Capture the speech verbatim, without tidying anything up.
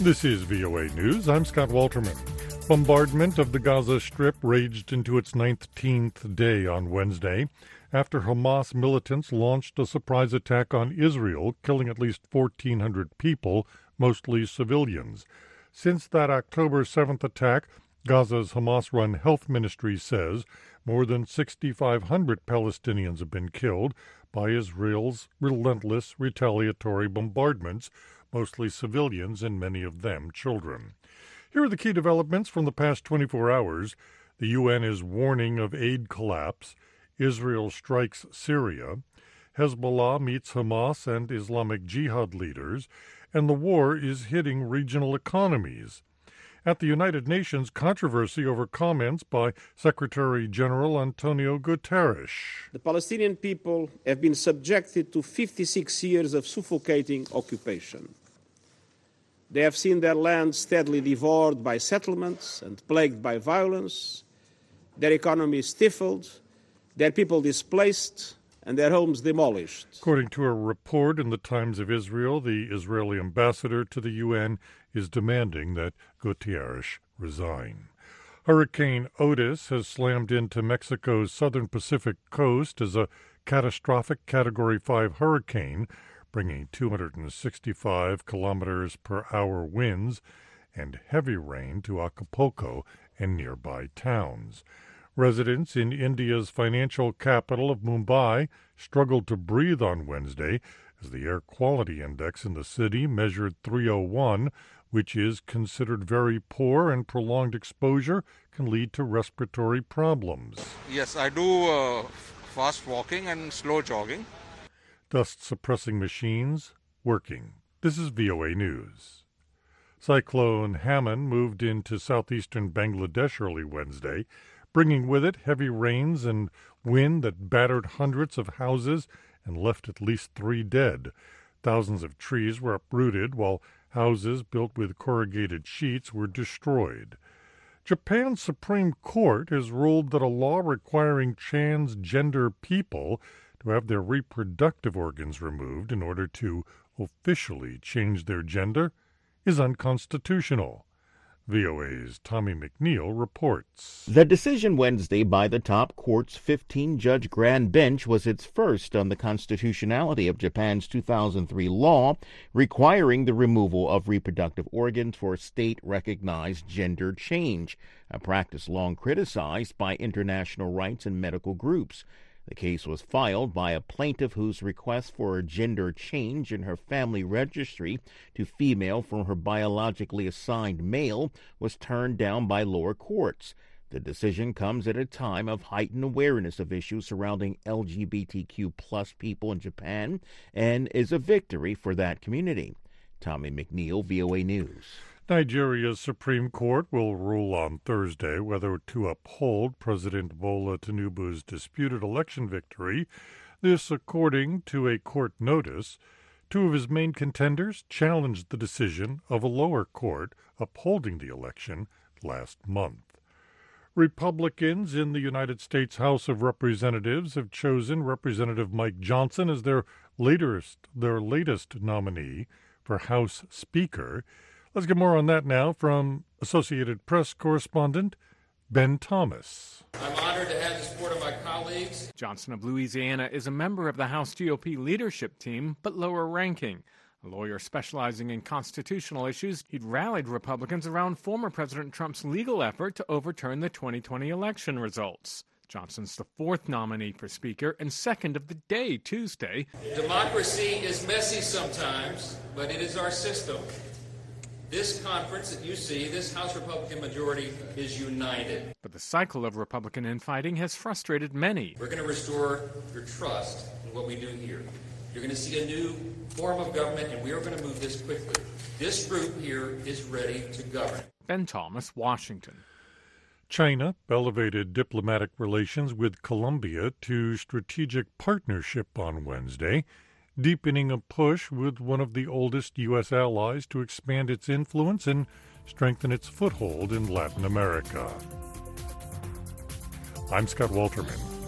This is V O A News. I'm Scott Walterman. Bombardment of the Gaza Strip raged into its nineteenth day on Wednesday after Hamas militants launched a surprise attack on Israel, killing at least fourteen hundred people, mostly civilians. Since that October seventh attack, Gaza's Hamas-run health ministry says more than six thousand five hundred Palestinians have been killed by Israel's relentless retaliatory bombardments, mostly civilians and many of them children. Here are the key developments from the past twenty-four hours. The U N is warning of aid collapse. Israel strikes Syria. Hezbollah meets Hamas and Islamic Jihad leaders. And the war is hitting regional economies. At the United Nations, controversy over comments by Secretary General Antonio Guterres. The Palestinian people have been subjected to fifty-six years of suffocating occupation. They have seen their land steadily devoured by settlements and plagued by violence, their economy stifled, their people displaced, and their homes demolished. According to a report in the Times of Israel, the Israeli ambassador to the U N is demanding that Guterres resign. Hurricane Otis has slammed into Mexico's southern Pacific coast as a catastrophic Category five hurricane, bringing two hundred sixty-five kilometers per hour winds and heavy rain to Acapulco and nearby towns. Residents in India's financial capital of Mumbai struggled to breathe on Wednesday as the air quality index in the city measured three oh one, which is considered very poor, and prolonged exposure can lead to respiratory problems. Yes, I do uh, fast walking and slow jogging. Dust-suppressing machines working. This is V O A News. Cyclone Hammond moved into southeastern Bangladesh early Wednesday, bringing with it heavy rains and wind that battered hundreds of houses and left at least three dead. Thousands of trees were uprooted, while houses built with corrugated sheets were destroyed. Japan's Supreme Court has ruled that a law requiring transgender people to have their reproductive organs removed in order to officially change their gender is unconstitutional. V O A's Tommy McNeil reports. The decision Wednesday by the top court's fifteen-judge grand bench was its first on the constitutionality of Japan's two thousand three law requiring the removal of reproductive organs for state-recognized gender change, a practice long criticized by international rights and medical groups. The case was filed by a plaintiff whose request for a gender change in her family registry to female from her biologically assigned male was turned down by lower courts. The decision comes at a time of heightened awareness of issues surrounding L G B T Q plus people in Japan and is a victory for that community. Tommy McNeil, V O A News. Nigeria's Supreme Court will rule on Thursday whether to uphold President Bola Tinubu's disputed election victory. This according to a court notice. Two of his main contenders challenged the decision of a lower court upholding the election last month. Republicans in the United States House of Representatives have chosen Representative Mike Johnson as their latest, their latest nominee for House Speaker. Let's get more on that now from Associated Press correspondent Ben Thomas. I'm honored to have the support of my colleagues. Johnson of Louisiana is a member of the House G O P leadership team, but lower ranking. A lawyer specializing in constitutional issues, he'd rallied Republicans around former President Trump's legal effort to overturn the twenty twenty election results. Johnson's the fourth nominee for Speaker and second of the day Tuesday. Democracy is messy sometimes, but it is our system. This conference that you see, this House Republican majority, is united. But the cycle of Republican infighting has frustrated many. We're going to restore your trust in what we do here. You're going to see a new form of government, and we are going to move this quickly. This group here is ready to govern. Ben Thomas, Washington. China elevated diplomatic relations with Colombia to strategic partnership on Wednesday, deepening a push with one of the oldest U S allies to expand its influence and strengthen its foothold in Latin America. I'm Scott Walterman.